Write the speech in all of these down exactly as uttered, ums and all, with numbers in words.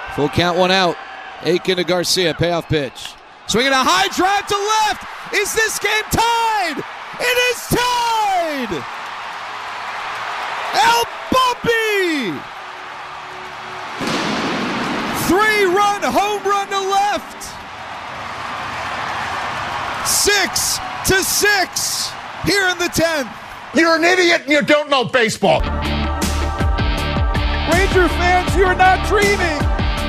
Full count, one out. Aiken to Garcia, payoff pitch. Swinging a high drive to left. Is this game tied? It is tied! El Bumpy! Three-run home run to left. Six to six here in the tenth. You're an idiot and you don't know baseball. Ranger fans, you're not dreaming.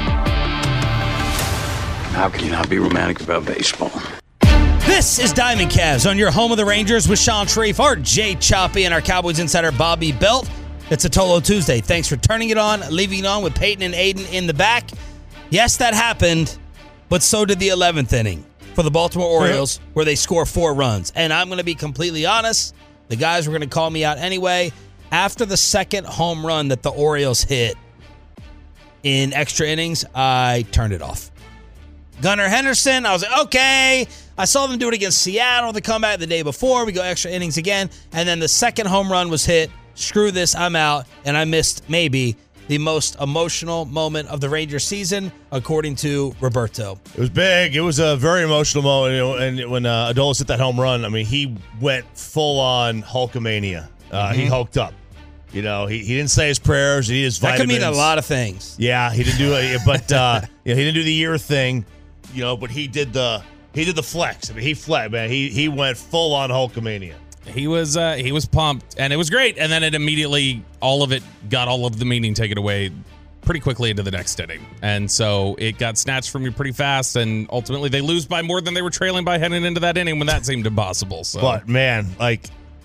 How can you not be romantic about baseball? This is Diamond Cavs on your home of the Rangers with Sean Sharif, our Jay Choppy, and our Cowboys insider Bobby Belt. It's a Tolo Tuesday. Thanks for turning it on, leaving it on with Peyton and Aiden in the back. Yes, that happened, but so did the eleventh inning for the Baltimore Orioles, where they score four runs. And I'm going to be completely honest, the guys were going to call me out anyway. After the second home run that the Orioles hit in extra innings, I turned it off. Gunnar Henderson, I was like, okay. I saw them do it against Seattle. They come back the day before. We go extra innings again. And then the second home run was hit. Screw this, I'm out. And I missed maybe the most emotional moment of the Rangers season, according to Roberto. It was big. It was a very emotional moment. You know, and when uh, Adolis hit that home run, I mean, he went full-on Hulkamania. Uh, mm-hmm. He hulked up. You know, he, he didn't say his prayers. He did his vitamins. That could mean a lot of things. Yeah, he didn't do it, but uh, you know, he didn't do the ear thing. You know, but he did the he did the flex. I mean, he flexed, man. He he went full on Hulkamania. He was uh, he was pumped, and it was great. And then it immediately, all of it got all of the meaning taken away pretty quickly into the next inning, and so it got snatched from you pretty fast. And ultimately, they lose by more than they were trailing by heading into that inning when that seemed impossible. So, but man, like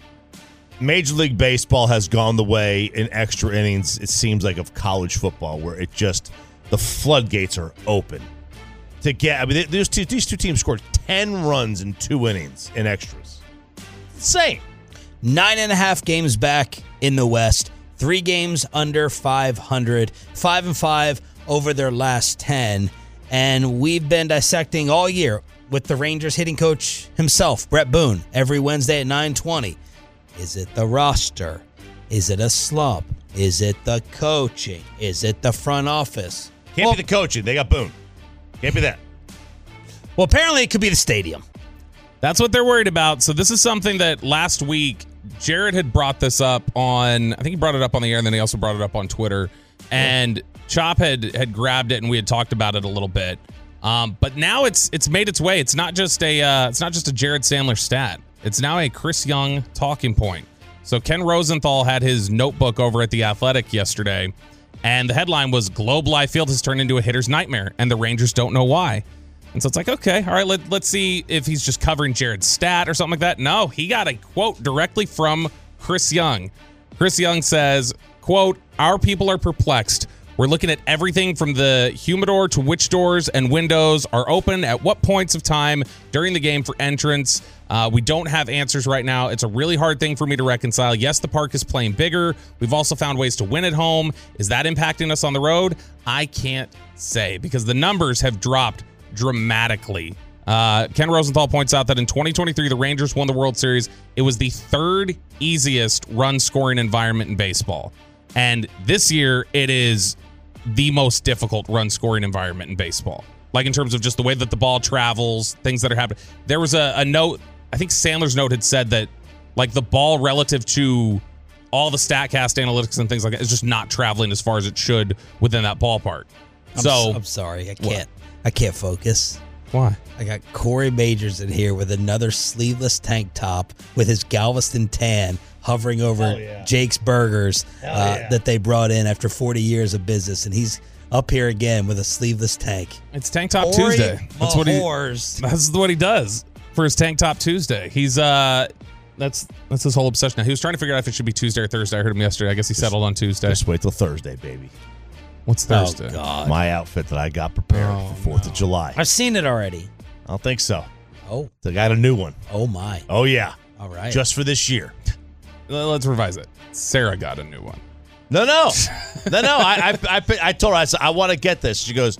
Major League Baseball has gone the way in extra innings. It seems like of college football, where it just the floodgates are open. To get, I mean, these two, these two teams scored ten runs in two innings in extras. Insane. Nine and a half games back in the West. Three games under five hundred. Five and five over their last ten. And we've been dissecting all year with the Rangers hitting coach himself, Brett Boone, every Wednesday at nine twenty. Is it the roster? Is it a slump? Is it the coaching? Is it the front office? Can't well, be the coaching. They got Boone. Can't be that. Well, apparently it could be the stadium. That's what they're worried about. So this is something that last week, Jared had brought this up on, I think he brought it up on the air, and then he also brought it up on Twitter. And yeah. Chop had, had grabbed it, and we had talked about it a little bit. Um, but now it's it's made its way. It's not just a uh, it's not just a Jared Sandler stat. It's now a Chris Young talking point. So Ken Rosenthal had his notebook over at The Athletic yesterday, and the headline was, Globe Life Field has turned into a hitter's nightmare, and the Rangers don't know why. And so it's like, okay, all right, let, let's see if he's just covering Jared's stat or something like that. No, he got a quote directly from Chris Young. Chris Young says, quote, our people are perplexed. We're looking at everything from the humidor to which doors and windows are open at what points of time during the game for entrance. Uh, we don't have answers right now. It's a really hard thing for me to reconcile. Yes, the park is playing bigger. We've also found ways to win at home. Is that impacting us on the road? I can't say because the numbers have dropped dramatically. Uh, Ken Rosenthal points out that in twenty twenty-three, the Rangers won the World Series. It was the third easiest run scoring environment in baseball. And this year, it is the most difficult run scoring environment in baseball. Like in terms of just the way that the ball travels, things that are happening. There was a, a note, I think Sandler's note had said that like the ball relative to all the StatCast analytics and things like that is just not traveling as far as it should within that ballpark. I'm so s- I'm sorry, I can't. What? I can't focus. Why? I got Corey Majors in here with another sleeveless tank top with his Galveston tan hovering over yeah. Jake's Burgers uh, yeah. that they brought in after forty years of business, and he's up here again with a sleeveless tank. It's Tank Top Corey Tuesday. That's what he. Mahors. That's what he does for his Tank Top Tuesday. He's uh, that's that's his whole obsession now. He was trying to figure out if it should be Tuesday or Thursday. I heard him yesterday. I guess he just, settled on Tuesday. Just wait till Thursday, baby. What's Thursday? Oh, God. My outfit that I got prepared oh, for fourth no. of July. I've seen it already. I don't think so. Oh. I got a new one. Oh, my. Oh, yeah. All right. Just for this year. Let's revise it. Sarah got a new one. No, no. no, no. I, I, I, I told her, I said, I want to get this. She goes,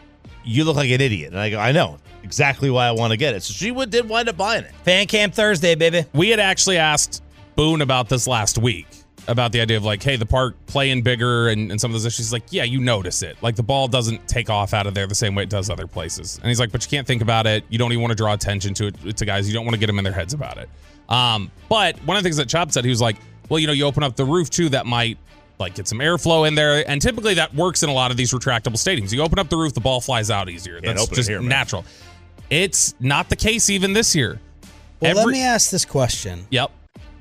you look like an idiot. And I go, I know. Exactly why I want to get it. So she would, did wind up buying it. Fan Cam Thursday, baby. We had actually asked Boone about this last week. about the idea of like, hey, the park playing bigger and, and some of those issues. He's like, yeah, you notice it. Like the ball doesn't take off out of there the same way it does other places. And he's like, but you can't think about it. You don't even want to draw attention to it to guys. You don't want to get them in their heads about it. Um, but one of the things that Chop said, he was like, well, you know, you open up the roof too, that might like get some airflow in there. And typically that works in a lot of these retractable stadiums. You open up the roof, the ball flies out easier. That's open it just here, man. natural. It's not the case even this year. Well, Every- let me ask this question. Yep.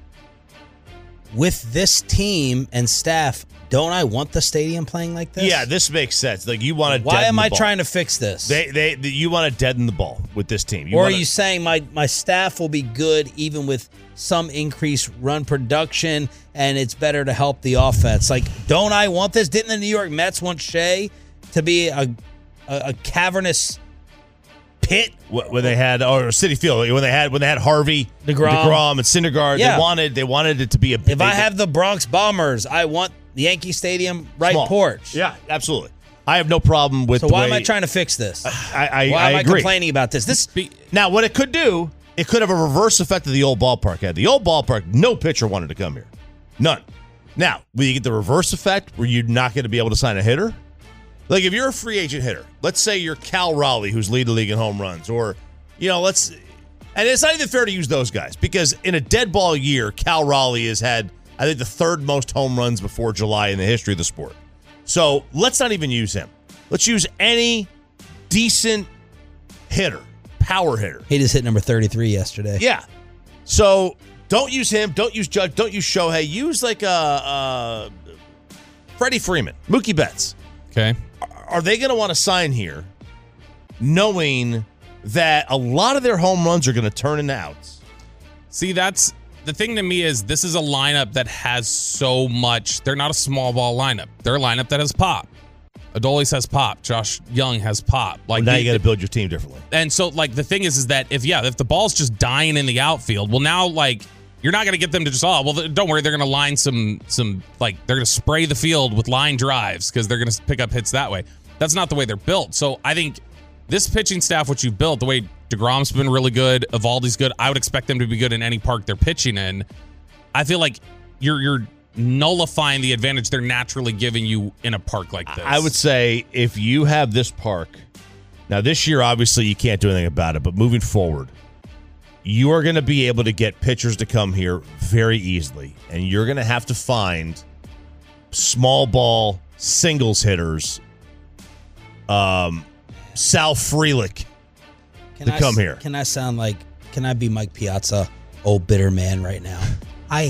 With this team and staff, don't I want the stadium playing like this? Yeah, this makes sense. Like you want to. Why deaden am the I ball. trying to fix this? They, they, they you want to deaden the ball with this team. You or wanna, are you saying my, my staff will be good even with some increased run production and it's better to help the offense? Like, don't I want this? Didn't the New York Mets want Shea to be a a, a cavernous pit? when they had or City Field when they had when they had Harvey, DeGrom. DeGrom and Syndergaard, Yeah. they wanted they wanted it to be a. If they, I have the Bronx Bombers, I want the Yankee Stadium right small. porch. Yeah, absolutely. I have no problem with. So the why way, am I trying to fix this? I, I, why I am I agree. complaining about this? This Now, what it could do, it could have a reverse effect of the old ballpark had. The old ballpark, no pitcher wanted to come here, none. Now, will you get the reverse effect where you're not going to be able to sign a hitter? Like if you're a free agent hitter, let's say you're Cal Raleigh, who's leading the league in home runs, or you know, let's. And it's not even fair to use those guys because in a dead ball year, Cal Raleigh has had, I think, the third most home runs before July in the history of the sport. So let's not even use him. Let's use any decent hitter, power hitter. he just hit number thirty-three yesterday. Yeah. So don't use him. Don't use Judge. Don't use Shohei. Use like a, a Freddie Freeman, Mookie Betts. Okay. Are they going to want to sign here knowing that a lot of their home runs are going to turn into outs? See, that's the thing to me is this is a lineup that has so much. They're not a small ball lineup. They're a lineup that has pop. Adolis has pop. Josh Young has pop. Like Well, now the- you got to build your team differently. And so, like, the thing is, is that if, yeah, if the ball's just dying in the outfield, well, now, like, you're not going to get them to just, oh, well, th- don't worry, they're going to line some, some, like, they're going to spray the field with line drives because they're going to pick up hits that way. That's not the way they're built. So I think this pitching staff, what you've built, the way DeGrom's been really good, Evaldi's good, I would expect them to be good in any park they're pitching in. I feel like you're you're nullifying the advantage they're naturally giving you in a park like this. I would say if you have this park, now this year, obviously, you can't do anything about it, but moving forward, you are going to be able to get pitchers to come here very easily, and you're going to have to find small ball singles hitters, um, Sal Frelick, Can to I come s- here. Can I sound like, can I be Mike Piazza, old bitter man right now? I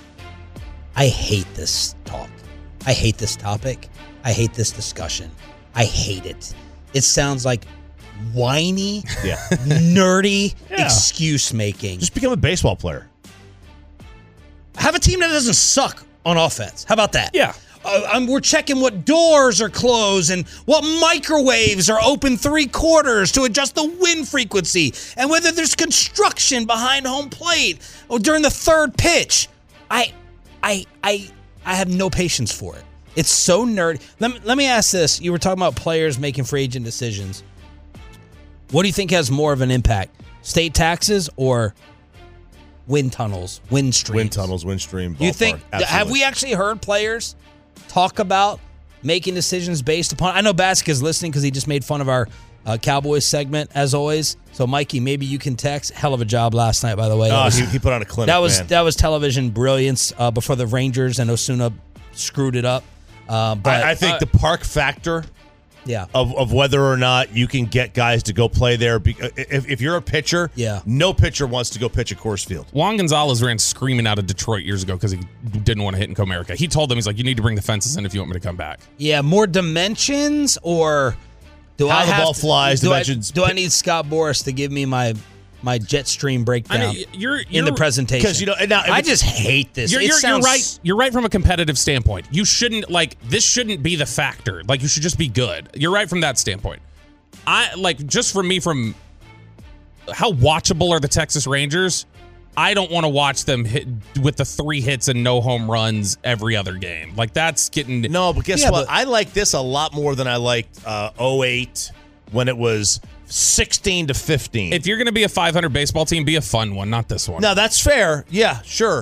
I hate this talk. I hate this topic. I hate this discussion. I hate it. It sounds like whiny, Yeah. nerdy Yeah. excuse making. Just become a baseball player. Have a team that doesn't suck on offense. How about that? Yeah. Uh, um, we're checking what doors are closed and what microwaves are open three quarters to adjust the wind frequency and whether there's construction behind home plate or during the third pitch. I, I, I, I have no patience for it. It's so nerdy. Let me, let me ask this. You were talking about players making free agent decisions. What do you think has more of an impact? State taxes or wind tunnels, wind streams? Wind tunnels, wind stream. You ballpark. think, have Absolutely. we actually heard players talk about making decisions based upon, I know Bassick is listening because he just made fun of our uh, Cowboys segment, as always. So, Mikey, maybe you can text. Hell of a job last night, by the way. That Oh, was, he, he put on a clinic. that was, man. that was television brilliance uh, before the Rangers and Osuna screwed it up. Uh, but I, I think uh, the park factor yeah. of, of whether or not you can get guys to go play there. be- If, if you're a pitcher, Yeah. no pitcher wants to go pitch at Coors Field. Juan Gonzalez ran screaming out of Detroit years ago because he didn't want to hit in Comerica. He told them, he's like, you need to bring the fences in if you want me to come back. Yeah, more dimensions, or do How I the have ball to- flies, do dimensions. I, do I need Scott Boras to give me my my jet stream breakdown I mean, you're, in you're the presentation? Because, you know, and now, I just hate this. You're, It you're, you're sounds- right. You're right from a competitive standpoint. You shouldn't like this. Shouldn't be the factor. Like you should just be good. You're right from that standpoint. I like just for me from how watchable are the Texas Rangers. I don't want to watch them hit with the three hits and no home runs every other game. Like that's getting No, but guess Yeah, what? but- I like this a lot more than I liked uh, oh eight when it was sixteen to fifteen. If you're going to be a five hundred baseball team, be a fun one, not this one. Now, that's fair. Yeah, sure.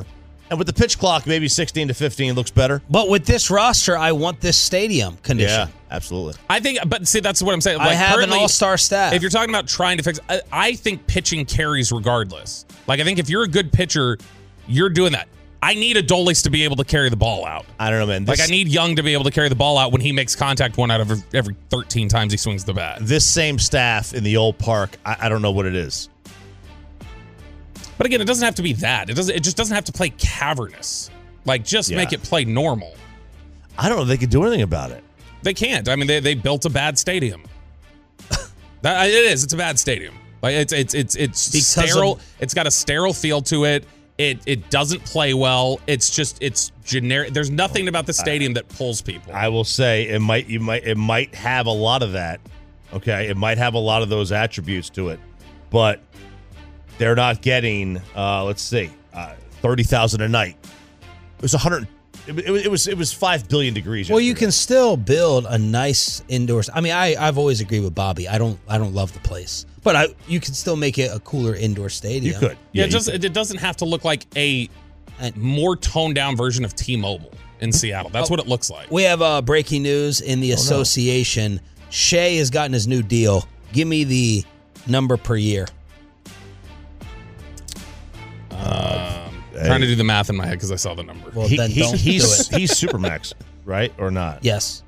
And with the pitch clock, maybe sixteen to fifteen looks better. But with this roster, I want this stadium condition. Yeah, absolutely. I think, but see, that's what I'm saying. I Like, have an currently, all-star staff. If you're talking about trying to fix, I, I think pitching carries regardless. Like, I think if you're a good pitcher, you're doing that. I need Adolis to be able to carry the ball out. I don't know, man. This, Like, I need Young to be able to carry the ball out when he makes contact one out of every, every thirteen times he swings the bat. this same staff in the old park, I, I don't know what it is. But again, it doesn't have to be that. It doesn't. It just doesn't have to play cavernous. Like, just Yeah. make it play normal. I don't know if they could do anything about it. They can't. I mean, they, they built a bad stadium. that it is. It's a bad stadium. Like it's it's it's it's Because sterile. of- It's got a sterile feel to it. It it doesn't play well. It's just it's generic. There's nothing about the stadium that pulls people. I will say it might you might it might have a lot of that. Okay, it might have a lot of those attributes to it, but they're not getting. Uh, let's see, uh, thirty thousand a night. It was a hundred. It, it, it was it was five billion degrees. Well, you yesterday. can still build a nice indoor. I mean, I I've always agreed with Bobby. I don't I don't love the place, but I you can still make it a cooler indoor stadium. You could. yeah, it you just could. it doesn't have to look like a And- more toned down version of T-Mobile in Seattle. That's what it looks like. We have uh, breaking news in the association. Shea has gotten his new deal. Give me the number per year. Um, trying to do the math in my head because I saw the number. Well, He- then he- don't he's do it. he's Supermax, right or not? Yes,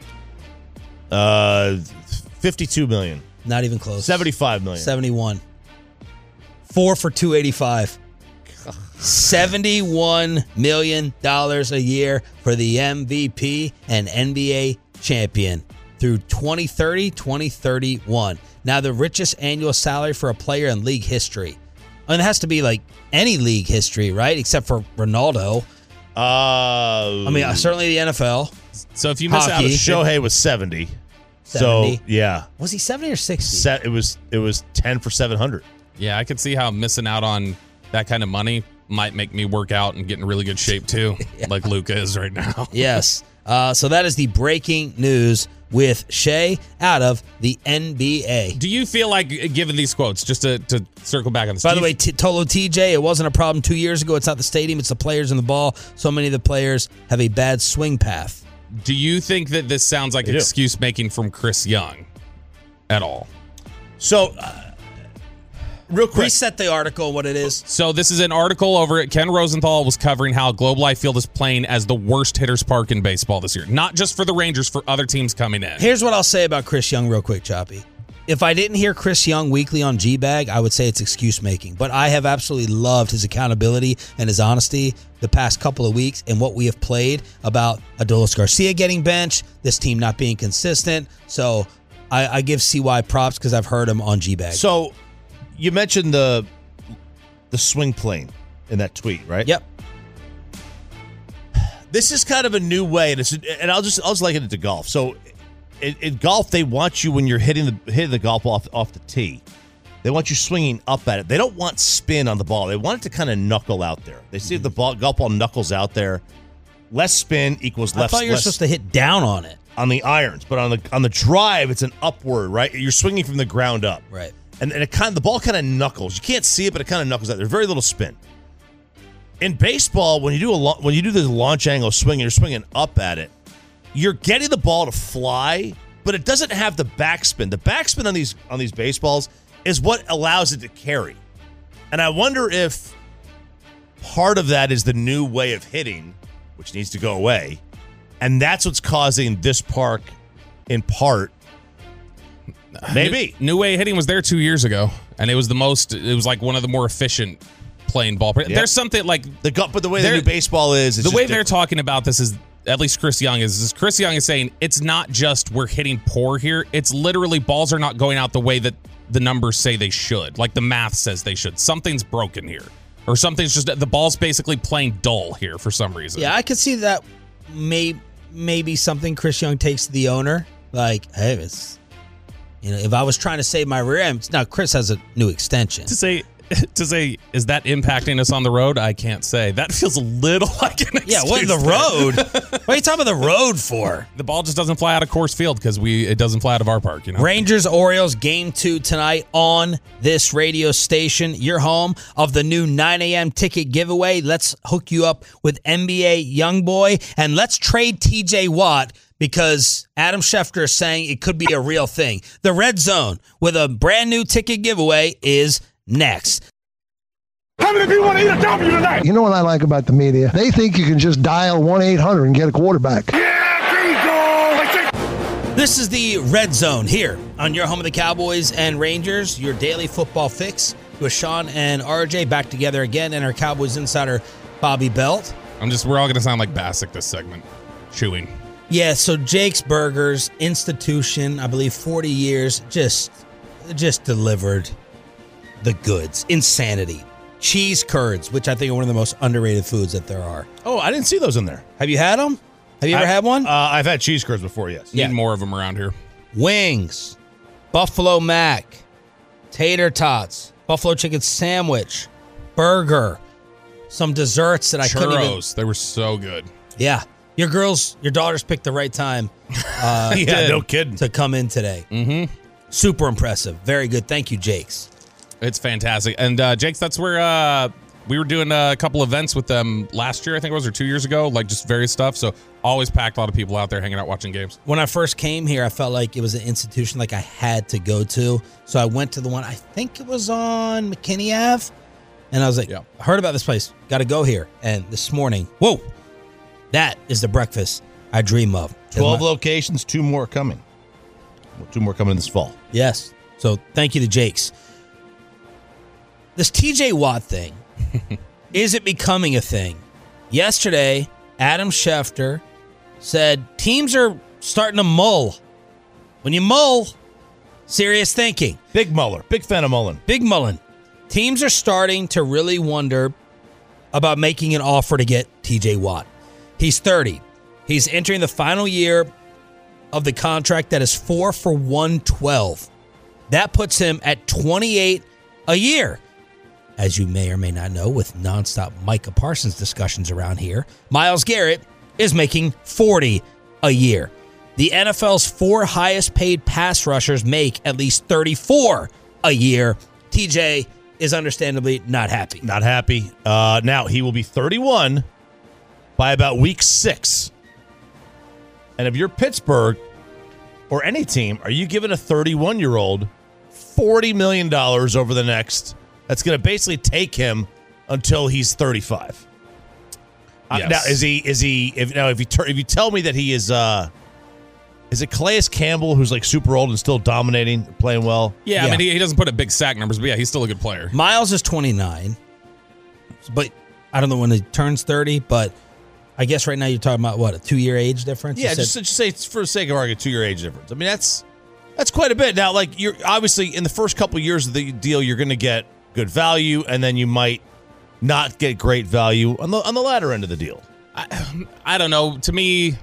Uh, fifty-two million, not even close. seventy-five million. seventy-one. Four for two eighty-five. seventy-one million dollars a year for the M V P and N B A champion through twenty thirty, twenty thirty-one. Now, the richest annual salary for a player in league history. And it has to be like any league history, right? Except for Ronaldo. Uh, I mean, certainly the N F L. So if you miss out, Hockey. Shohei was seventy. seventy. So yeah, Was he seventy or sixty? set. It was it was ten for seven hundred. yeah, I could see how missing out on that kind of money might make me work out and get in really good shape too, like Luka is right now. Yes. Uh, so that is the breaking news with Shea out of the N B A. Do you feel like, given these quotes, just to, to circle back on this? By do the you- way, T- Tolo T J, it wasn't a problem two years ago. It's not the stadium, it's the players and the ball. So many of the players have a bad swing path. do you think that this sounds like They do. excuse making from Chris Young at all? So, uh, real quick, Reset the article, what it is. So this is an article over at Ken Rosenthal was covering how Globe Life Field is playing as the worst hitters park in baseball this year. Not just for the Rangers, for other teams coming in. Here's what I'll say about Chris Young real quick, Choppy. If I didn't hear Chris Young weekly on G-Bag, I would say it's excuse making. But I have absolutely loved his accountability and his honesty the past couple of weeks and what we have played about Adolis Garcia getting benched, this team not being consistent. So I, I give C Y props because I've heard him on G-Bag. so you mentioned the the swing plane in that tweet, right? Yep. This is kind of a new way, and, it's, and I'll just I'll just liken it to golf. So, in, in golf, they want you when you're hitting the hitting the golf ball off off the tee. They want you swinging up at it. They don't want spin on the ball. They want it to kind of knuckle out there. They see if the ball golf ball knuckles out there, less spin equals I less. thought you were less supposed to hit down on it. on the irons, but on the on the drive, it's an upward. Right, you're swinging from the ground up. Right. And, and it kind of, the ball kind of knuckles. You can't see it, but it kind of knuckles out. There's very little spin. In baseball, when you do a lo- when you do the launch angle swing, and you're swinging up at it, you're getting the ball to fly, but it doesn't have the backspin. The backspin on these on these baseballs is what allows it to carry. And I wonder if part of that is the new way of hitting, which needs to go away, and that's what's causing this park, in part. Maybe. New, New Way hitting was there two years ago, and it was the most. It was like one of the more efficient playing ball. Yeah. There's something like The gu- but the way the They're- new baseball is, it's the just way they're different. talking about this is, at least Chris Young is, is Chris Young is saying it's not just we're hitting poor here. It's literally balls are not going out the way that the numbers say they should. Like the math says they should. Something's broken here, or something's just the ball's basically playing dull here for some reason. Yeah, I could see that may maybe something Chris Young takes to the owner. Like, hey, it's, you know, if I was trying to save my rear end, now Chris has a new extension. To say to say, is that impacting us on the road? I can't say. That feels a little like an excuse. Yeah, what, the road? What are you talking about the road for? The ball just doesn't fly out of Coors Field because we it doesn't fly out of our park, you know? Rangers Orioles game two tonight on this radio station. Your home of the new nine a.m. ticket giveaway. Let's hook you up with N B A Youngboy, and let's trade T J Watt because Adam Schefter is saying it could be a real thing. The Red Zone with a brand new ticket giveaway is next. How many people want to eat a W tonight? You know what I like about the media? They think you can just dial one eight hundred and get a quarterback. Yeah, This is the Red Zone here on your home of the Cowboys and Rangers, your daily football fix with Sean and R J back together again, and our Cowboys insider, Bobby Belt. I'm just, we're all going to sound like Bassick this segment. Chewing. Yeah, so Jake's Burgers, institution, I believe forty years, just, just delivered the goods. Insanity. Cheese curds, which I think are one of the most underrated foods that there are. Oh, I didn't see those in there. Have you had them? Have you ever I, had one? Uh, I've had cheese curds before, yes. Yeah. Need more of them around here. Wings, Buffalo Mac, tater tots, buffalo chicken sandwich, burger, some desserts that I couldn't even... Churros. They were so good. Yeah. Your girls, your daughters picked the right time uh, Yeah, no kidding. to come in today. Mm-hmm. Super impressive. Very good. Thank you, Jakes. It's fantastic. And uh, Jake's, that's where uh, we were doing a couple events with them last year, I think it was, or two years ago, like just various stuff. So always packed, a lot of people out there hanging out watching games. When I first came here, I felt like it was an institution like I had to go to. So I went to the one, I think it was on McKinney Avenue. And I was like, Yeah. I heard about this place. Got to go here. And this morning, whoa, that is the breakfast I dream of. twelve My- locations, two more coming. Two more coming this fall. Yes. So thank you to Jakes. This T J Watt thing, is it becoming a thing? Yesterday, Adam Schefter said teams are starting to mull. When you mull, serious thinking. Big Muller. Big fan of Mullen. Big Mullen. Teams are starting to really wonder about making an offer to get T J Watt. He's thirty. He's entering the final year of the contract that is four for one twelve. That puts him at twenty-eight a year. As you may or may not know, with nonstop Micah Parsons discussions around here, Myles Garrett is making forty a year. The N F L's four highest paid pass rushers make at least thirty-four a year. T J is understandably not happy. Not happy. Uh, now, he will be thirty-one by about week six. And if you're Pittsburgh or any team, are you giving a thirty-one-year-old forty million dollars over the next... That's going to basically take him until he's thirty-five. Uh, Yes. now, is he? Is he? If now, if you tur- if you tell me that he is, uh, is it Calais Campbell who's like super old and still dominating, playing well? Yeah, Yeah. I mean, he, he doesn't put up big sack numbers, but yeah, he's still a good player. Miles is twenty-nine, but I don't know when he turns thirty, but I guess right now you're talking about, what, a two-year age difference? You Yeah, said- just, just say it's for the sake of argument, two year age difference. I mean, that's that's quite a bit. Now, like you're obviously in the first couple of years of the deal, you're going to get good value, and then you might not get great value on the on the latter end of the deal. I, I don't know. To me,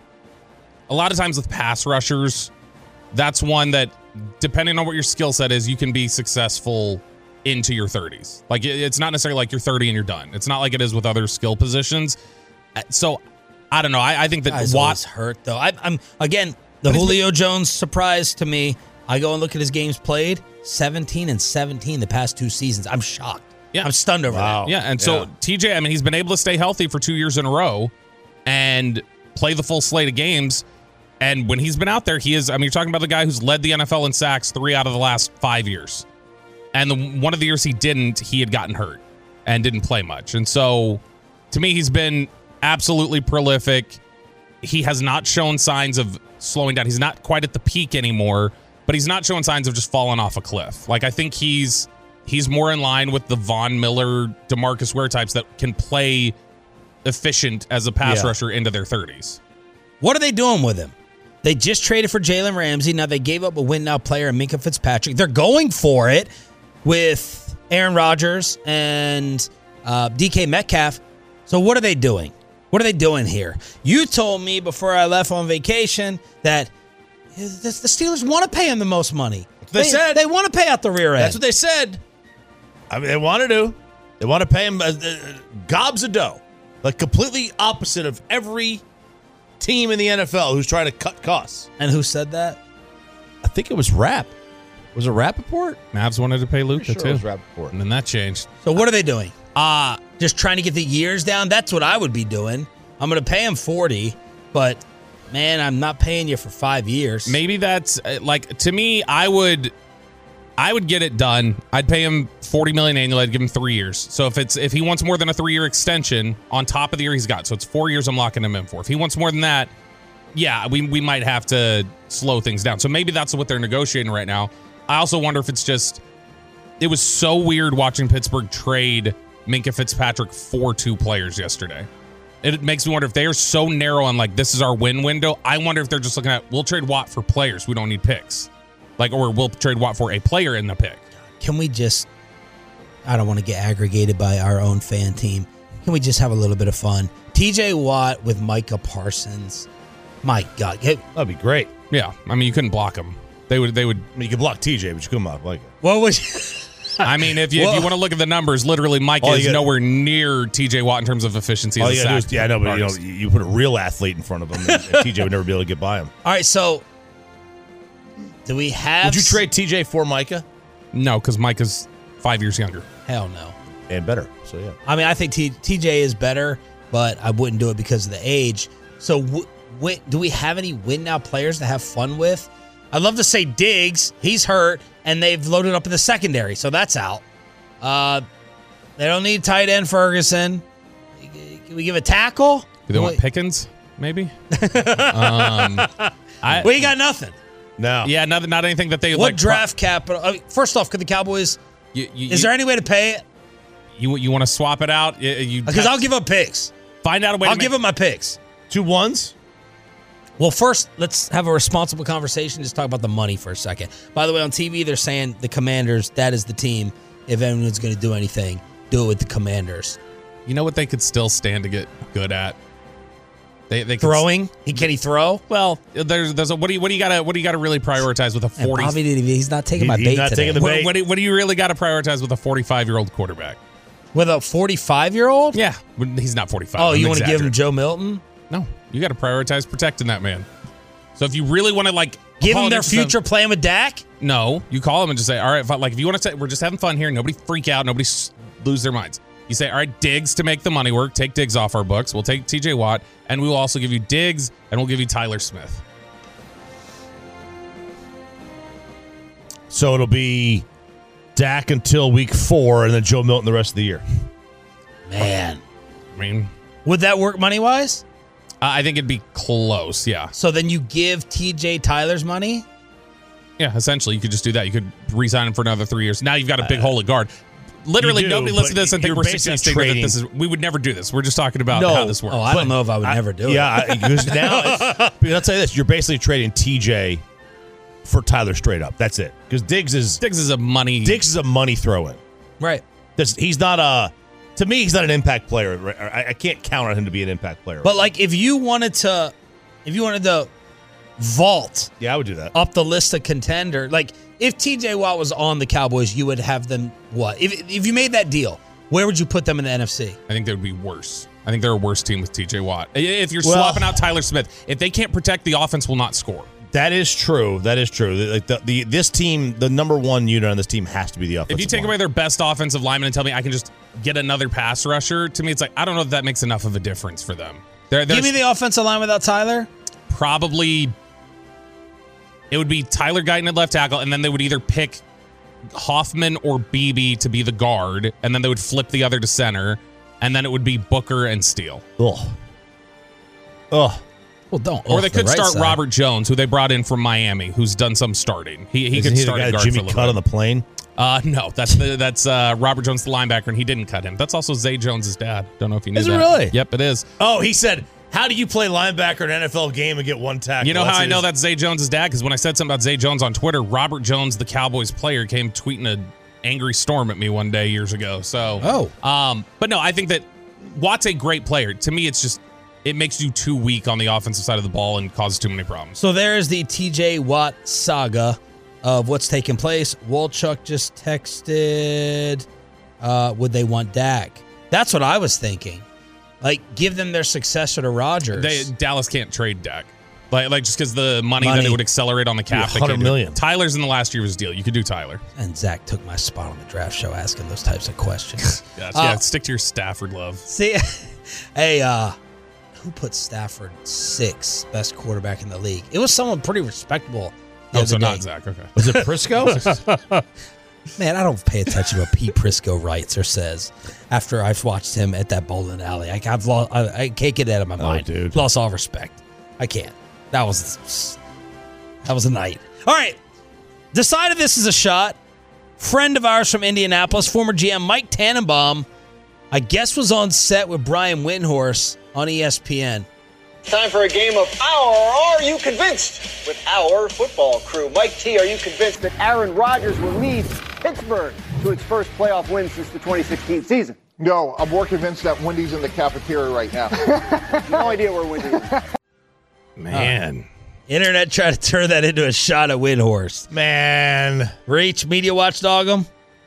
a lot of times with pass rushers, that's one that, depending on what your skill set is, you can be successful into your thirties. Like, it- it's not necessarily like you're thirty and you're done. It's not like it is with other skill positions. Uh, So, I don't know. I, I think that Guy's Watt... always hurt, though. I, I'm again the Julio Jones surprise to me. I go and look at his games played, seventeen and seventeen the past two seasons. I'm shocked. Yeah. I'm stunned over Wow. that. Yeah, and so Yeah. T J, I mean, he's been able to stay healthy for two years in a row and play the full slate of games. And when he's been out there, he is, I mean, you're talking about the guy who's led the N F L in sacks three out of the last five years. And the one of the years he didn't, he had gotten hurt and didn't play much. And so, to me, he's been absolutely prolific. He has not shown signs of slowing down. He's not quite at the peak anymore, but he's not showing signs of just falling off a cliff. Like, I think he's he's more in line with the Von Miller, DeMarcus Ware types that can play efficient as a pass Yeah. rusher into their thirties. What are they doing with him? They just traded for Jalen Ramsey. Now they gave up a win now player, Minkah Fitzpatrick. They're going for it with Aaron Rodgers and uh, D K Metcalf. So what are they doing? What are they doing here? You told me before I left on vacation that the the Steelers want to pay him the most money. what they said. They want to pay out the rear end. That's what they said. I mean, they want to do. They want to pay him uh, uh, gobs of dough. Like completely opposite of every team in the N F L who's trying to cut costs. And who said that? I think it was Rapp. Was it Rappaport? Mavs wanted to pay Luka Sure, too. it was Rappaport. And then that changed. So what are they doing? Uh, just trying to get the years down? That's what I would be doing. I'm going to pay him forty, but man, I'm not paying you for five years. Maybe that's uh, like to me. I would, I would get it done. I'd pay him forty million annually. I'd give him three years. So if it's if he wants more than a three year extension on top of the year he's got, so it's four years I'm locking him in for. If he wants more than that, yeah, we we might have to slow things down. So maybe that's what they're negotiating right now. I also wonder if it's just it was so weird watching Pittsburgh trade Minkah Fitzpatrick for two players yesterday. It makes me wonder if they are so narrow on like this is our win window. I wonder if they're just looking at we'll trade Watt for players. We don't need picks. Like or we'll trade Watt for a player in the pick. Can we just I don't want to get aggregated by our own fan team. Can we just have a little bit of fun? T J Watt with Micah Parsons. My God. That'd be great. Yeah. I mean you couldn't block him. They would they would I mean, you could block T J, but you couldn't block Micah. What was you I mean, if you, if you want to look at the numbers, literally Mike All is you gotta- nowhere near T J Watt in terms of efficiency All as you a gotta do sack. is, yeah, I know, but you know, artist. you put a real athlete in front of him, and, and T J would never be able to get by him. All right, so do we have Would you trade T J for Micah? No, because Mike is five years younger. Hell no. And better. So yeah. I mean, I think T- TJ is better, but I wouldn't do it because of the age. So w- w- do we have any win now players to have fun with? I'd love to say Diggs. He's hurt, and they've loaded up in the secondary, so that's out. Uh, they don't need tight end Ferguson. Can we give a tackle? Do they want Wait. Pickens? Maybe. um, I, We got nothing. No. yeah, not not anything that they What like. draft capital? I mean, first off, could the Cowboys? You, you, Is there any way to pay it? you you want to swap it out? You, you Because I'll give up picks. find out a way. I'll to give make, up my picks. Two ones? Well, first, let's have a responsible conversation. Just talk about the money for a second. By the way, on T V, they're saying the Commanders, that is the team. If anyone's going to do anything, do it with the Commanders. You know what they could still stand to get good at? They they could, Throwing? He Can he throw? Well, there's there's a what do you what do you gotta what do you gotta really prioritize with a And forty? Bobby didn't even, he's not taking He- my he's bait not today. taking the what, bait. what, do, what do you really got to prioritize with a forty-five year old quarterback? With a forty-five-year-old? Yeah, he's not forty-five. Oh, I'm you want to give him exaggerating. Joe Milton? No, you got to prioritize protecting that man. So if you really want to like Give him their apologize to them- future playing with Dak? no, you call him and just say, all right, if- like if you want to say we're just having fun here, nobody freak out, nobody s- lose their minds. You say, all right, Diggs to make the money work. Take Diggs off our books. We'll take T J Watt, and we will also give you Diggs, and we'll give you Tyler Smith. So it'll be Dak until week four, and then Joe Milton the rest of the year. Man. I mean, Would that work money-wise? I think it'd be close. Yeah, So then you give T J Tyler's money? yeah. Essentially, you could just do that. You could re-sign him for another three years. Now you've got a big hole at guard. Literally, You do, nobody listen to but this and think you're we're basically suggesting that trading- this is. We would never do this. We're just talking about No. how this works. Oh, I don't know if I would I- never do yeah, it. I- because now it's, but I'll tell you this: you're basically trading T J for Tyler straight up. That's it. Because Diggs is Diggs is a money. Diggs is a money throw-in. Right. That's, he's not a. To me, he's not an impact player. right? I, I can't count on him to be an impact player. But like if you wanted to if you wanted to vault yeah, I would do that. up the list of contender, like if T J Watt was on the Cowboys, you would have them what? If if you made that deal, where would you put them in the N F C? I think they would be worse. I think they're a worse team with T J Watt. If you're Well- swapping out Tyler Smith, if they can't protect, the offense will not score. That is true. That is true. Like the, the this team, the number one unit on this team has to be the offensive If you take line. away their best offensive lineman and tell me I can just get another pass rusher, to me it's like I don't know if that makes enough of a difference for them. They're, Give me the offensive line without Tyler. probably it would be Tyler Guyton at left tackle, and then they would either pick Hoffman or Beebe to be the guard, and then they would flip the other to center, and then it would be Booker and Steele. Ugh. Ugh. Well, don't. Or they could start Robert Jones, who they brought in from Miami, who's done some starting. He he Isn't could he the start guy at that guard for a Jimmy little cut bit. on the plane? Uh, no, that's the, that's uh, Robert Jones, the linebacker, and he didn't cut him. That's also Zay Jones' dad. Don't know if you knew Is it that. really? Yep, it is. Oh, he said, "How do you play linebacker in an N F L game and get one tackle?" You know how I know his- that's Zay Jones' dad? Because when I said something about Zay Jones on Twitter, Robert Jones, the Cowboys player, came tweeting an angry storm at me one day years ago. So, Oh. um, but no, I think that Watt's a great player. To me, it's just it makes you too weak on the offensive side of the ball and causes too many problems. So there's the T J Watt saga of what's taking place. Walchuk just texted. uh, would they want Dak? That's what I was thinking. Like, give them their successor to Rodgers. They, Dallas can't trade Dak. Like, like just because the money, Money. that it would accelerate on the cap. one hundred million. Tyler's in the last year of his deal. You could do Tyler. And Zach took my spot on the draft show asking those types of questions. Gotcha. Uh, yeah, stick to your Stafford love. See, hey, uh, who put Stafford sixth best quarterback in the league? It was someone pretty respectable. the Oh, other so day. not Zach. Okay. Was it Prisco? Man, I don't pay attention to what Pete Prisco writes or says after I've watched him at that bowling alley. I, I've lost. I, I can't get it out of my mind. dude. Lost all respect. I can't. That was that was a night. All right, decided this is a shot. Friend of ours from Indianapolis, former G M Mike Tannenbaum, I guess was on set with Brian Windhorst on E S P N. Time for a game of Our Are You Convinced? With our football crew. Mike T, are you convinced that Aaron Rodgers will lead Pittsburgh to its first playoff win since the twenty sixteen season? No, I'm more convinced that Wendy's in the cafeteria right now. No idea where Wendy is. Man. Internet tried to turn that into a shot at Windhorst. Man. Reach, media watchdog him.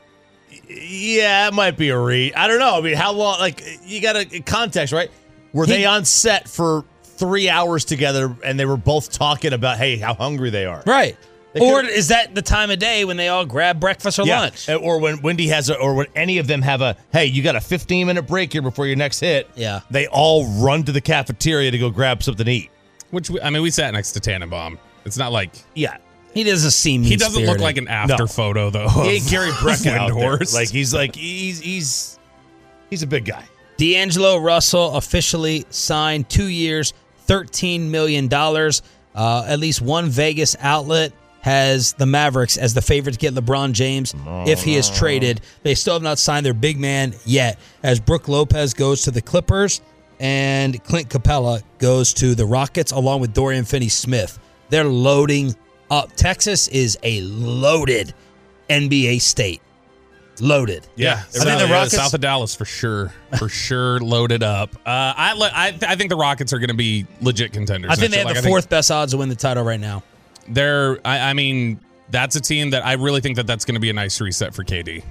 Yeah, it might be a read. I don't know. I mean, how long? Like, you got to context, right? Were He- they on set for three hours together and they were both talking about, hey, how hungry they are? Right. They Or could've- is that the time of day when they all grab breakfast or Yeah. lunch? Or when Wendy has a, or when any of them have a, hey, you got a fifteen minute break here before your next hit. Yeah. They all run to the cafeteria to go grab something to eat. Which, we, I mean, we sat next to Tannenbaum. It's not like. Yeah. He doesn't seem He doesn't look mean-spirited. like an after No. photo, though. He ain't Gary Breck out there. Windhorst. Like, he's like, he's, he's, he's a big guy. D'Angelo Russell officially signed two years, thirteen million dollars. Uh, at least one Vegas outlet has the Mavericks as the favorite to get LeBron James if he is traded. They still have not signed their big man yet, as Brook Lopez goes to the Clippers and Clint Capella goes to the Rockets along with Dorian Finney-Smith. They're loading up. Texas is a loaded N B A state. Loaded. Yeah, I think South- the yeah, Rockets- south of Dallas for sure, for sure, loaded up. Uh, I, le- I I think the Rockets are going to be legit contenders. I think next they year. have Like, the I fourth best odds to win the title right now. think They're. I, I mean, that's a team that I really think that that's going to be a nice reset for K D.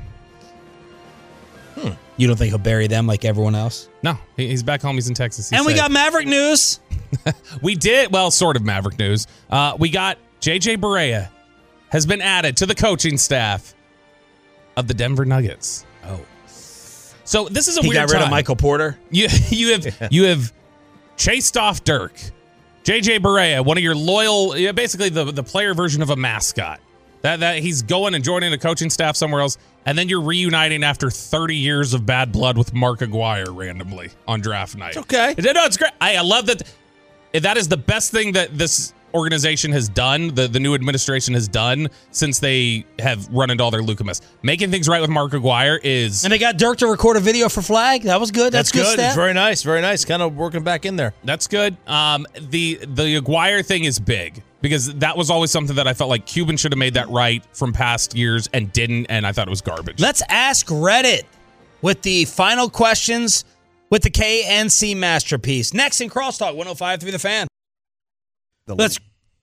You don't think he'll bury them like everyone else? No, he, he's back home. He's in Texas. He's And we safe. got Maverick news. We did, well, sort of Maverick news. Uh, we got J J Barea has been added to the coaching staff of the Denver Nuggets. Oh. So this is a He weird got rid time. of Michael Porter. You you have you have chased off Dirk, J J Barea, one of your loyal, yeah, basically the the player version of a mascot. That that he's going and joining a coaching staff somewhere else, and then you're reuniting after thirty years of bad blood with Mark Aguirre randomly on draft night. It's okay. No, it's great. I, I love that. That is the best thing that this organization has done, the, the new administration has done since they have run into all their Luka mess. Making things right with Mark Aguirre is... And they got Dirk to record a video for Flag. That was good. That's, That's good. good. It's Stat. very nice. Very nice. Kind of working back in there. That's good. Um, the the Aguirre thing is big because that was always something that I felt like Cuban should have made that right from past years and didn't, and I thought it was garbage. Let's ask Reddit with the final questions with the K N C masterpiece. Next in Crosstalk, one oh five through the fan. Let's.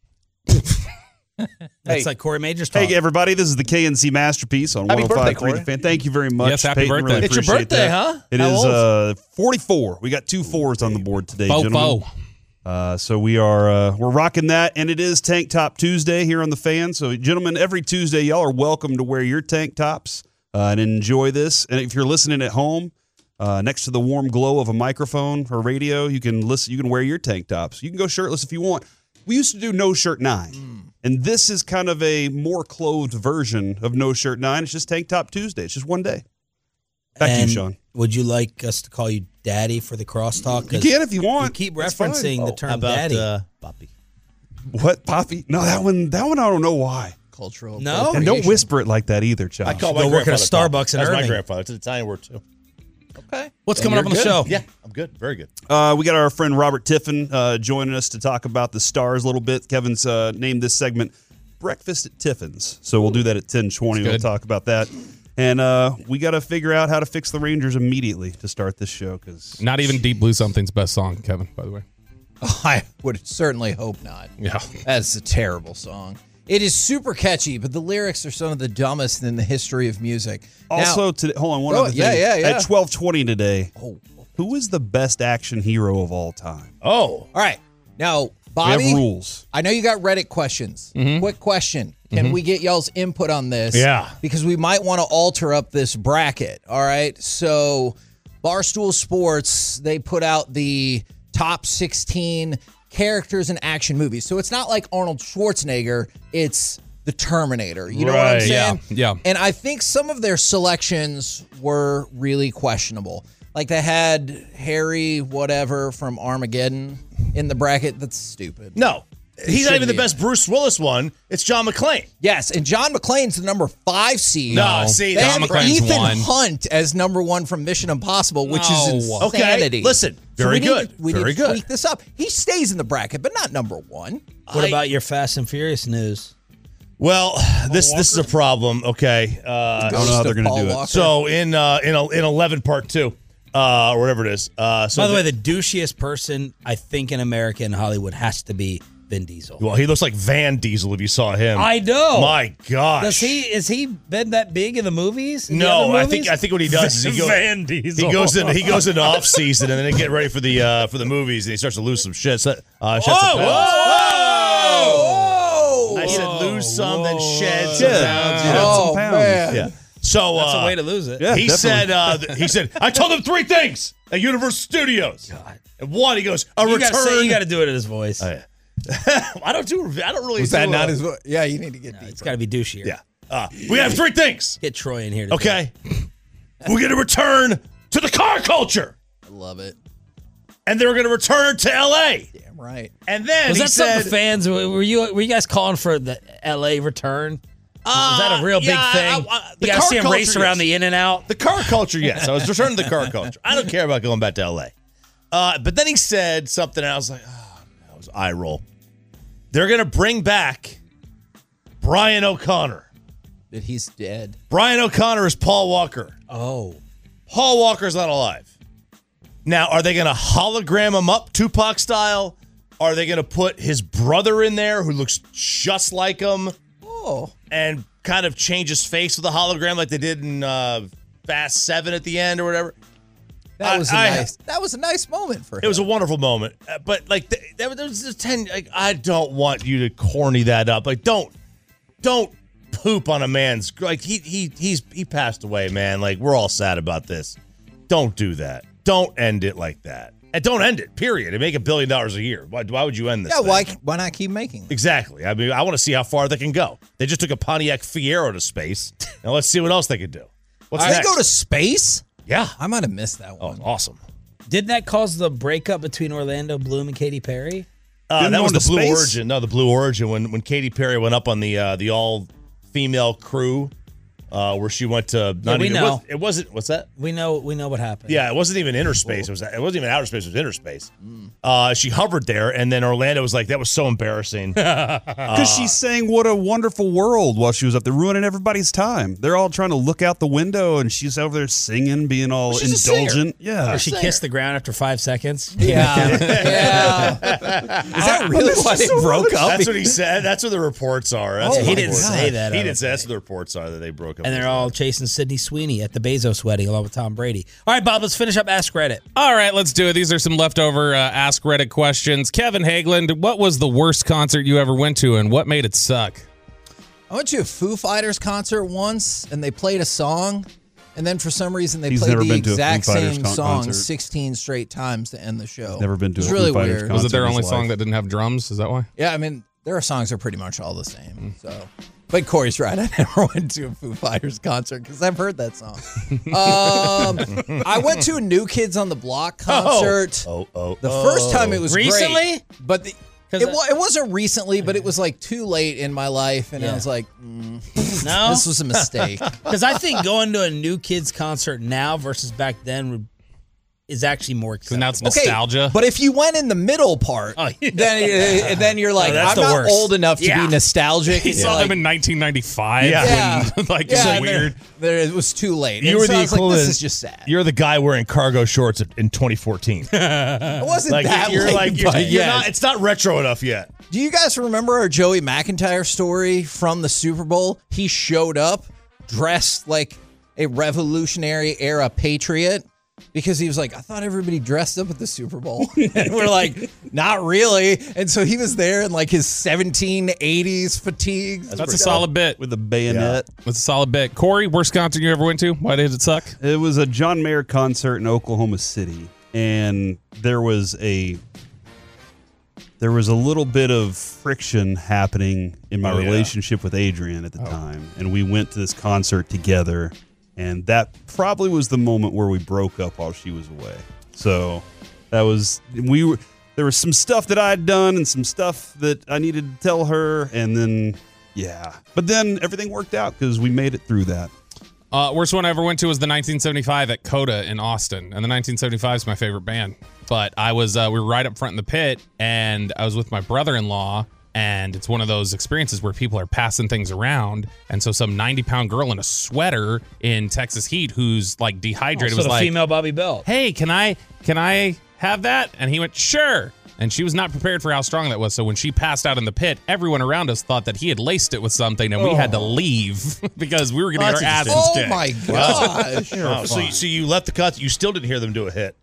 That's like Corey Major's talk. Hey, everybody, this is the K N C Masterpiece on Happy one oh five birthday, point three The Corey. Fan. Thank you very much. Yes, happy Peyton. birthday. Really It's your appreciate birthday, that. huh? It How is old? uh, forty-four. We got two fours on the board today, Bo gentlemen. Bo. Uh, so we are uh, we're rocking that, and it is Tank Top Tuesday here on the Fan. So, gentlemen, every Tuesday, y'all are welcome to wear your tank tops uh, and enjoy this. And if you're listening at home, uh, next to the warm glow of a microphone or radio, you can listen. You can wear your tank tops. You can go shirtless if you want. We used to do No Shirt Nine, mm. and this is kind of a more clothed version of No Shirt Nine. It's just Tank Top Tuesday. It's just one day. Back And to you, Sean. Would you like us to call you Daddy for the crosstalk? You 'Cause can if you want. You keep That's referencing fine. the Oh, term How about Daddy. uh, Poppy? What, Poppy? No, that one. That one. I don't know why. Cultural. No? And don't whisper it like that either, Chuck. I call Go my work at a grandfather Poppy. Starbucks in That's my Irving. grandfather. It's an Italian word too. Okay. What's And coming up you're on the good? show? Yeah, I'm good. Very good. Uh, we got our friend Robert Tiffin uh, joining us to talk about the Stars a little bit. Kevin's uh, named this segment Breakfast at Tiffin's. So we'll do that at ten twenty. We'll good. talk about that. And uh, we got to figure out how to fix the Rangers immediately to start this show. Cause Not even Deep Blue Something's best song, Kevin, by the way. I would certainly hope not. Yeah. That's a terrible song. It is super catchy, but the lyrics are some of the dumbest in the history of music. Also, now, today, hold on, one oh, other thing. yeah, yeah, yeah. At twelve twenty today, oh. who is the best action hero of all time? Oh. All right. Now, Bobby, we have rules. I know you got Reddit questions. Mm-hmm. Quick question. Can mm-hmm. we get y'all's input on this? Yeah. Because we might want to alter up this bracket. All right. So, Barstool Sports, they put out the top sixteen characters in action movies. So, it's not like Arnold Schwarzenegger. It's the Terminator. You know right. what I'm saying? Yeah. yeah. And I think some of their selections were really questionable. Like they had Harry whatever from Armageddon in the bracket. That's stupid. No. He's not even the be. best Bruce Willis one. It's John McClane. Yes, and John McClane's the number five seed. No, see, they John have McClane's Ethan one. Hunt as number one from Mission Impossible, which No. is Okay, insanity. listen, So very we good, Need, we very need to good. tweak this up. He stays in the bracket, but not number one. What I- about your Fast and Furious news? Well, this this is a problem. Okay, uh, I don't know how they're going to do it. So in uh, in in eleven part two, uh, or whatever it is. Uh, so By the way, the douchiest person I think in America and Hollywood has to be Vin Diesel. well, he looks like Van Diesel if you saw him. I know. My gosh. Does he is he been that big in the movies? In the No, other I movies? think I think what he does is he goes Van Diesel. he goes in he goes into off season and then they get ready for the uh, for the movies and he starts to lose some shit. So, uh, sheds some pounds. Oh, I said lose some, then shed some Yeah. pounds. you Shed know. some oh pounds. man. Yeah. So that's uh, a way to lose it. Yeah, he definitely. said uh, th- he said I told him three things at Universal Studios. God. And one, he goes a You return. gotta say, you got to do it in his voice. Oh, yeah. I don't do. I don't really. Was do, that not uh, his vo- Yeah, you need to get No, deeper. it's got to be douchier. Yeah. Uh, we have three things. Get Troy in here. To Okay. We're going to return to the car culture, I love it. and they're going to return to L A. Damn right. And then Was he that said, something fans were you were you guys calling for the L A return? Was that a real big yeah, thing? I- I- the you got to car see him culture, race around yes. the in and out. The car culture, yes. I was returning to the car culture. I don't care about going back to L A. Uh, but then he said something, and I was like, oh, no, it was eye roll. They're going to bring back Brian O'Connor. That he's dead. Brian O'Connor is Paul Walker. Oh, Paul Walker's not alive. Now, are they going to hologram him up Tupac style? Are they going to put his brother in there who looks just like him Oh. and kind of change his face with a hologram like they did in uh, Fast Seven at the end or whatever? That I- was a I- nice. That was a nice moment for him. It was a wonderful moment, Uh, but like th- there, there was just ten. Like I don't want you to corny that up. Like don't, don't poop on a man's like he he he's he passed away, man. Like we're all sad about this. Don't do that. Don't end it like that, and don't end it. Period. And make a billion dollars a year. Why? Why would you end this? Yeah, thing? why why not keep making them? Exactly. I mean, I want to see how far they can go. They just took a Pontiac Fiero to space. Now let's see what else they can do. What's Did next? they go to space? Yeah. I might have missed that Oh, one. awesome. didn't that cause the breakup between Orlando Bloom and Katy Perry? Uh, Didn't that go was the into Blue space? Origin. No, the Blue Origin when when Katy Perry went up on the uh, the all female crew, uh, where she went to. Not we even, know. It, was, it wasn't. What's that? We know we know what happened. Yeah, it wasn't even inner space. It was. It wasn't even outer space. It was inner space. Uh, she hovered there, and then Orlando was like, "That was so embarrassing." Because she's saying what a wonderful world while she was up there, ruining everybody's time. They're all trying to look out the window, and she's over there singing, being all She's a singer. indulgent. Yeah. Or she kissed the ground after five seconds. Yeah, yeah. Is that really why they broke up? That's what he said. That's what the reports are. That's Oh, what he the didn't reports- say that, I He don't didn't say. That's what the reports are that they broke up. And they're all chasing Sydney Sweeney at the Bezos wedding along with Tom Brady. All right, Bob, let's finish up Ask Reddit. All right, let's do it. These are some leftover uh, Ask Reddit questions. Kevin Hageland, what was the worst concert you ever went to, and what made it suck? I went to a Foo Fighters concert once, and they played a song, and then for some reason they He's played never the been to a Foo exact Fighters same con- song concert. sixteen straight times to end the show. Never been to It's a really Foo Fighters weird. concert. Was it their in his only song life. that didn't have drums? Is that why? Yeah, I mean, their songs are pretty much all the same. So, but Corey's right. I never went to a Foo Fighters concert because I've heard that song. um, I went to a New Kids on the Block concert. Oh, oh, The first time it was Recently? great, but the, it, wa- it wasn't recently, but it was like too late in my life, and I Yeah. was like, mm, No, this was a mistake. because I think going to a New Kids concert now versus back then would is actually more acceptable. now it's nostalgia. But if you went in the middle part, Oh, yeah. then then you're like, Oh, that's I'm the not worst. old enough to Yeah. be nostalgic. He saw like, them in nineteen ninety-five. Yeah. When, like, yeah, it's so and there- weird. There, it was too late. You And were so the I was like, equivalent. this is just sad. You're the guy wearing cargo shorts in twenty fourteen. It wasn't like that you're late, like you're, but you're yes. not. It's not retro enough yet. Do you guys remember our Joey McIntyre story from the Super Bowl? He showed up dressed like a Revolutionary Era patriot because he was like, I thought everybody dressed up at the Super Bowl. And we're like, not really. And so he was there in like his seventeen eighties fatigues. That's a solid bit. with a bayonet. That's a solid bit. Corey, worst concert you ever went to? Why did it suck? It was a John Mayer concert in Oklahoma City, and there was a there was a little bit of friction happening in my Oh, yeah. relationship with Adrian at the time, and we went to this concert together, and that probably was the moment where we broke up while she was away. So that was we were there was some stuff that I had done and some stuff that I needed to tell her, and then yeah, but then everything worked out because we made it through that. Uh, worst one I ever went to was the nineteen seventy-five at Coda in Austin, and the nineteen seventy-five is my favorite band. But I was uh, we were right up front in the pit, and I was with my brother-in-law, and it's one of those experiences where people are passing things around, and so some ninety-pound girl in a sweater in Texas heat who's like dehydrated Also was the like, female Bobby Bell. "Hey, can I can I have that?" And he went, "Sure." And she was not prepared for how strong that was. So when she passed out in the pit, everyone around us thought that he had laced it with something, and we had to leave because we were going to Oh, get our that's asses Oh kicked. my gosh. Oh, so, you, so you left the cut. You still didn't hear them do a hit.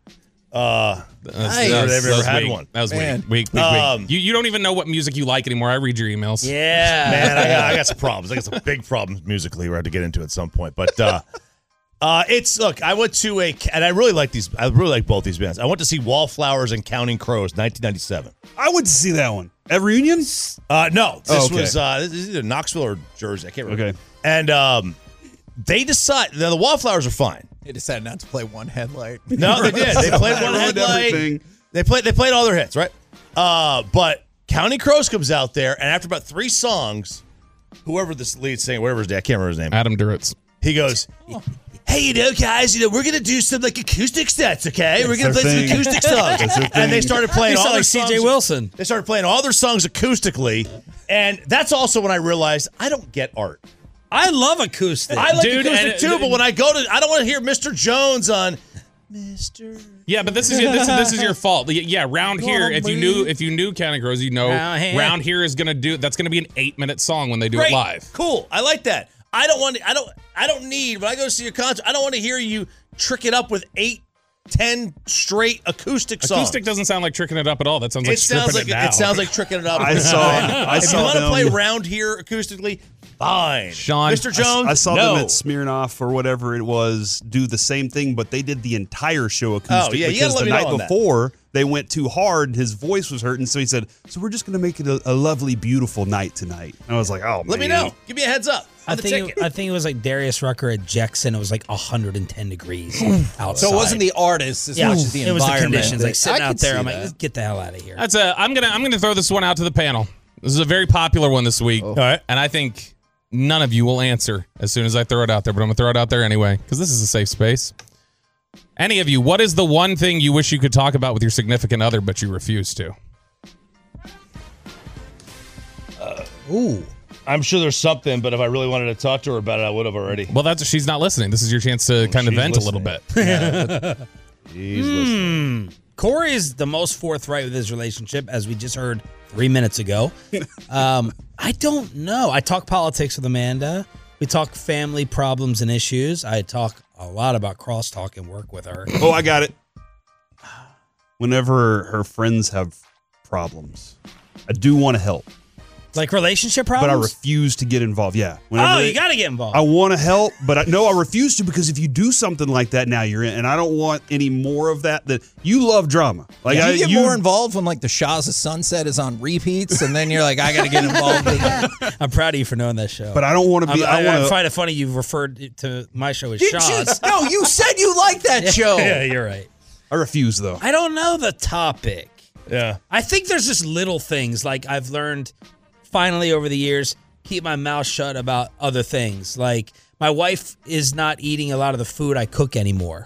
Uh, That's- Nice. that was- They've that ever was had weak. one. That was Man. weak. Weak, weak, Um, weak. You, you don't even know what music you like anymore. I read your emails. Yeah. Man, I got, I got some problems. I got some big problems musically. We're going to get into at some point, but uh, uh, it's look. I went to a, and I really like these. I really like both these bands. I went to see Wallflowers and Counting Crows, nineteen ninety-seven. I went to see that one at reunion. Uh, no, this Oh, okay. was uh, this is either Knoxville or Jersey. I can't remember. Okay. And um, they decide. Now the Wallflowers are fine. They decided not to play One Headlight. No, they did. They played one Ruined headlight. everything. They played. They played all their hits, right? Uh, but Counting Crows comes out there, and after about three songs, whoever this lead singer, whatever his name, I can't remember his name. Adam Duritz. He goes, "Hey, you know, guys, you know, we're gonna do some like acoustic sets, okay? We're gonna their play thing. some acoustic songs." That's their And they thing. started playing You all sound their like C J songs- Wilson. They started playing all their songs acoustically, and that's also when I realized I don't get art. I love acoustic. I like Dude, acoustic and- too, but when I go to, I don't want to hear Mister Jones on. Mister Yeah, but this is this is, this is your fault. Y- Yeah, round here, if you knew if you knew Counting Crows, you know Round here. round here is gonna do that's gonna be an eight minute song when they do Great. it live. Cool. I like that. I don't want. I don't. I don't need. When I go to see a concert, I don't want to hear you trick it up with eight, ten straight acoustic songs. Acoustic doesn't sound like tricking it up at all. That sounds like It sounds stripping like it down. it sounds like tricking it up. I saw- I if saw you want to them. play round here acoustically, fine. Sean, Mister Jones. I saw no. them at Smirnoff or whatever it was do the same thing, but they did the entire show acoustic Oh, yeah, you gotta because let the me know night on that. before they went too hard, his voice was hurting, so he said, "So we're just going to make it a, a lovely, beautiful night tonight." And I was like, "Oh, Let me man. know. Give me a heads up. I On the think ticket. I think it was like Darius Rucker at Jackson. It was like one hundred ten degrees outside. So it wasn't the artist as yeah, much as the it was the environment. conditions. Like sitting I out could there, see I'm like, that. "Let's get the hell out of here." That's a. I'm gonna. I'm gonna throw this one out to the panel. This is a very popular one this week. All right. And I think none of you will answer as soon as I throw it out there, but I'm gonna throw it out there anyway because this is a safe space. Any of you, what is the one thing you wish you could talk about with your significant other, but you refuse to? Ooh. I'm sure there's something, but if I really wanted to talk to her about it, I would have already. Well, that's she's not listening. This is your chance to kind of she's vent a little listening. bit. He's listening. Corey is the most forthright with his relationship, as we just heard three minutes ago. um, I don't know. I talk politics with Amanda. We talk family problems and issues. I talk a lot about crosstalk and work with her. Oh, I got it. Whenever her friends have problems, I do want to help, Like relationship but I problems? refuse to get involved. Yeah. Whenever Oh, they- you got to get involved. I want to help, but I, no, I refuse to because if you do something like that, now you're in, and I don't want any more of that. That you love drama, like Do I, you get you- more involved when like the Shahs of Sunset is on repeats, and then you're like, I got to get involved with that. I'm proud of you for knowing that show. But I don't want to be. I'm- I, I, I want find it funny you referred to my show as Did you? Shaw's. No, you said you liked that show. Yeah, you're right. I refuse though. I don't know the topic. Yeah. I think there's just little things like I've learned finally over the years, keep my mouth shut about other things. Like my wife is not eating a lot of the food I cook anymore.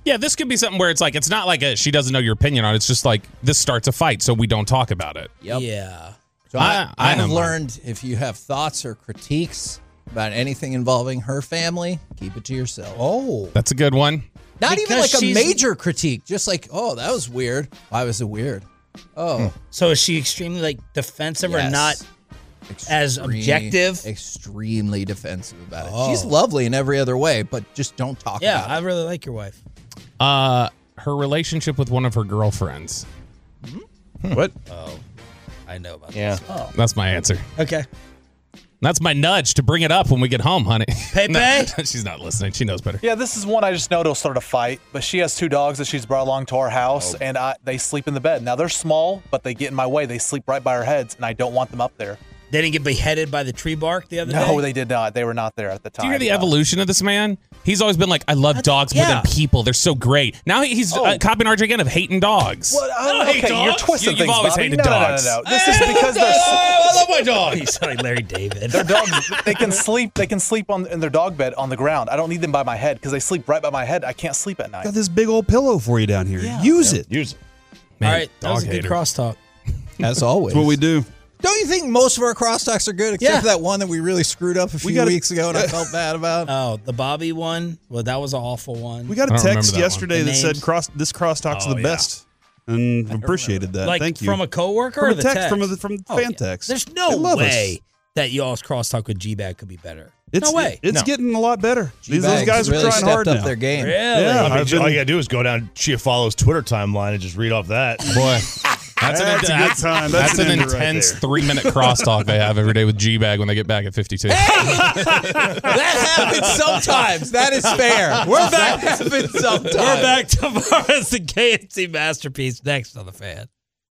Yeah, this could be something where it's like, it's not like a, she doesn't know your opinion on it. It's just like, this starts a fight, so we don't talk about it. Yep. Yeah. So I, I, I know have mine. learned if you have thoughts or critiques about anything involving her family, keep it to yourself. Oh. That's a good one. Not even Because like a she's- major critique, just like, oh, that was weird. Why was it weird? Oh. So is she extremely like defensive or Yes. not as Extreme- objective? Extremely defensive about it. Oh. She's lovely in every other way, but just don't talk Yeah, about I it. really like your wife. Uh, her relationship with one of her girlfriends. What? Oh, I know about Yeah. this. Oh. That's my answer. Okay. That's my nudge to bring it up when we get home, honey. Pepe? No, she's not listening. She knows better. Yeah, this is one I just know it'll start a fight. But she has two dogs that she's brought along to our house, and I, they sleep in the bed. Now they're small, but they get in my way. They sleep right by our heads, and I don't want them up there. They didn't get beheaded by the tree bark the other day? No, they did not. They were not there at the time. Do you hear the no. evolution of this man? He's always been like, I love dogs more yeah. than people. They're so great. Now he- he's Oh. uh, copying R J again of hating dogs. What? I don't Oh, hate okay, you're dogs. twisting You- you've things, always Bobby. hated no, dogs. No, no, no, no. This is because they're I love my dog. You sound like Larry David. Their dogs, they can sleep. They can sleep on in their dog bed on the ground. I don't need them by my head because they sleep right by my head. I can't sleep at night. Got this big old pillow for you down here. Use it. Use it. Man, All right, that was a dog good hater. crosstalk. As always. That's what we do. Don't you think most of our crosstalks are good, except Yeah. for that one that we really screwed up a few gotta- weeks ago and I felt bad about? Oh, the Bobby one? Well, that was an awful one. We got I a don't remember text that one. yesterday The that said names. cross this crosstalk's Oh, the yeah. best, and appreciated that. like Thank you. from a coworker From or a the text, text? from a- from Oh, fan yeah. text. There's They no love us. way that y'all's crosstalk with G-Bag could be better. It's, no way. It's No. getting a lot better. These those G-Bags guys are really trying stepped hard up now. their game. Really? Yeah, I mean, I've been- all you gotta do is go down Chia Follows Twitter timeline and just read off that. Boy, that's, an, That's a good that's, time. that's That's an an ender right intense there. three minute crosstalk they have every day with G-Bag when they get back at fifty-two. That happens sometimes. That is fair. We're back. That happens sometimes. We're back tomorrow. It's the K N C Masterpiece next on The Fan.